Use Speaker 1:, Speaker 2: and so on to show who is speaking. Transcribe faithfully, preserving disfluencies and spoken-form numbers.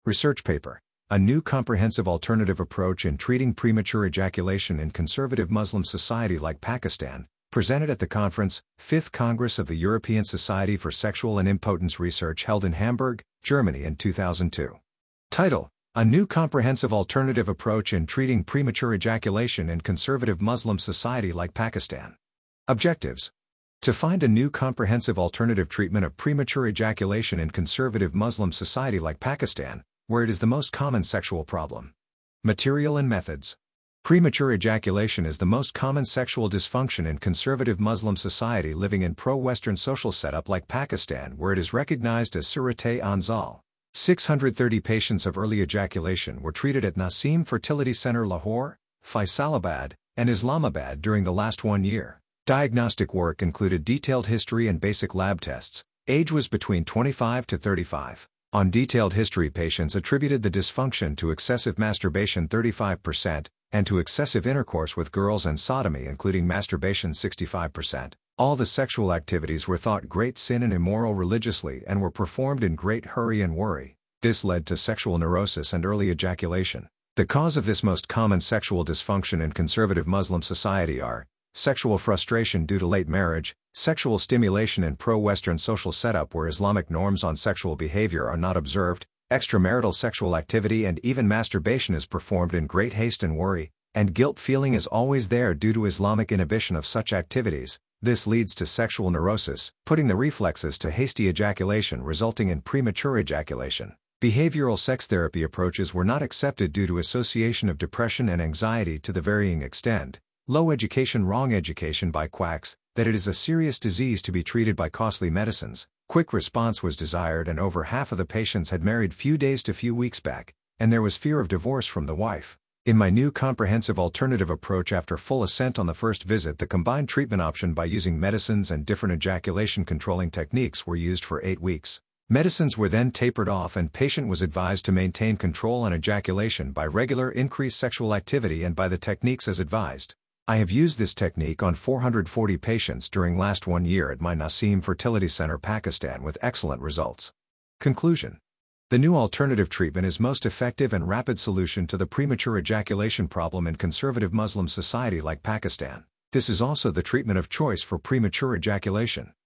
Speaker 1: Research paper. A new comprehensive alternative approach in treating premature ejaculation in conservative Muslim society like Pakistan, presented at the conference, fifth Congress of the European Society for Sexual and Impotence Research held in Hamburg, Germany in two thousand two. Title: A new comprehensive alternative approach in treating premature ejaculation in conservative Muslim society like Pakistan. Objectives: to find a new comprehensive alternative treatment of premature ejaculation in conservative Muslim society like Pakistan, where it is the most common sexual problem. Material and methods. Premature ejaculation is the most common sexual dysfunction in conservative Muslim society living in pro-Western social setup like Pakistan, where it is recognized as Surat-e-Anzal. six hundred thirty patients of early ejaculation were treated at Naseem Fertility Center Lahore, Faisalabad, and Islamabad during the last one year. Diagnostic work included detailed history and basic lab tests. Age was between twenty-five to thirty-five. On detailed history, patients attributed the dysfunction to excessive masturbation thirty-five percent, and to excessive intercourse with girls and sodomy including masturbation sixty-five percent. All the sexual activities were thought great sin and immoral religiously and were performed in great hurry and worry. This led to sexual neurosis and early ejaculation. The cause of this most common sexual dysfunction in conservative Muslim society are sexual frustration due to late marriage, sexual stimulation in pro-Western social setup where Islamic norms on sexual behavior are not observed, extramarital sexual activity and even masturbation is performed in great haste and worry, and guilt feeling is always there due to Islamic inhibition of such activities. This leads to sexual neurosis, putting the reflexes to hasty ejaculation resulting in premature ejaculation. Behavioral sex therapy approaches were not accepted due to association of depression and anxiety to the varying extent. Low education, wrong education by quacks, that it is a serious disease to be treated by costly medicines. Quick response was desired and over half of the patients had married few days to few weeks back, and there was fear of divorce from the wife. In my new comprehensive alternative approach, after full assent on the first visit, the combined treatment option by using medicines and different ejaculation controlling techniques were used for eight weeks. Medicines were then tapered off and patient was advised to maintain control on ejaculation by regular increased sexual activity and by the techniques as advised. I have used this technique on four hundred forty patients during last one year at my Naseem Fertility Center, Pakistan, with excellent results. Conclusion: the new alternative treatment is most effective and rapid solution to the premature ejaculation problem in conservative Muslim society like Pakistan. This is also the treatment of choice for premature ejaculation.